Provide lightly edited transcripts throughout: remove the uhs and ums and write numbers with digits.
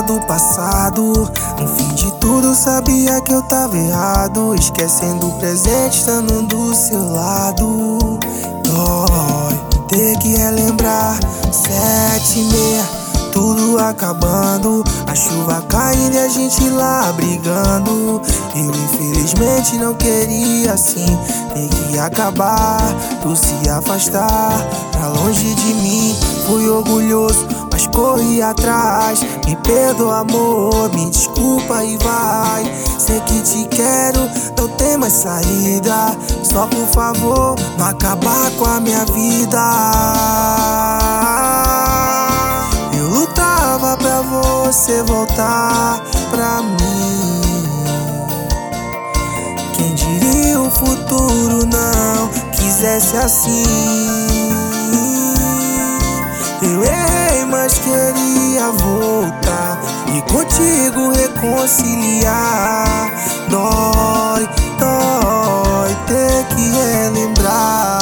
do passado. No fim de tudo sabia que eu tava errado, esquecendo o presente estando do seu lado. Dói ter que relembrar 7h30, tudo acabando, a chuva caindo e a gente lá brigando. Eu infelizmente não queria assim, ter que acabar, tu se afastar pra longe de mim. Fui orgulhoso, mas corri atrás. Me perdoa, amor, me desculpa e vai. Sei que te quero, não tem mais saída. Só por favor, não acabar com a minha vida. Eu lutava pra você voltar pra mim. Quem diria o futuro não quisesse assim. Eu errei, mas queria voltar e contigo reconciliar. Dói, dói ter que relembrar.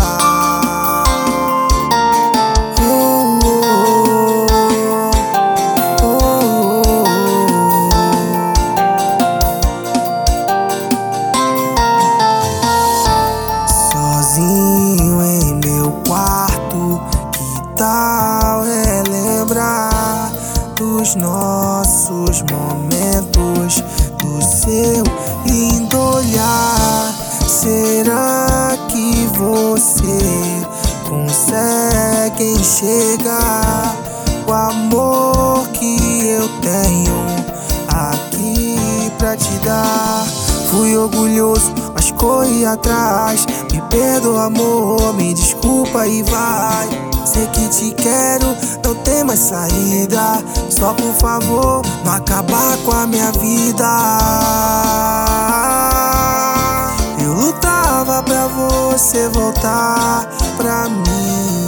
Sozinho em meu quarto, que tal relembrar dos nossos momentos, do seu lindo olhar? Será que você consegue enxergar o amor que eu tenho aqui pra te dar? Fui orgulhoso, mas corri atrás. Me perdoa, amor, me desculpa e vai. Sei que te quero, não tem mais saída. Só por favor, não acabar com a minha vida. Eu lutava pra você voltar pra mim.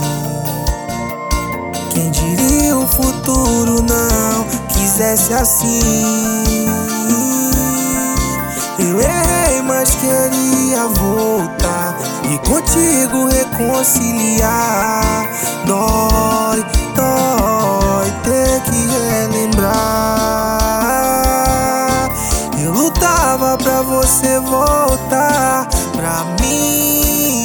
Quem diria o futuro não quisesse assim. Eu errei, mas queria voltar e contigo reconciliar. Dói, dói ter que relembrar. Eu lutava pra você voltar pra mim.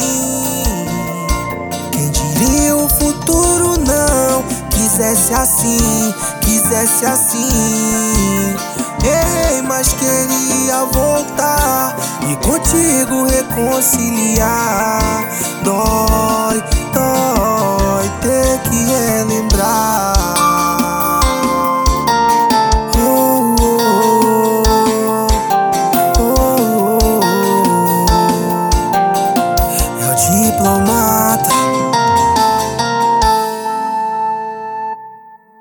Quem diria o futuro não quisesse assim, quisesse assim. Errei, mas queria voltar e contigo reconciliar. Dói,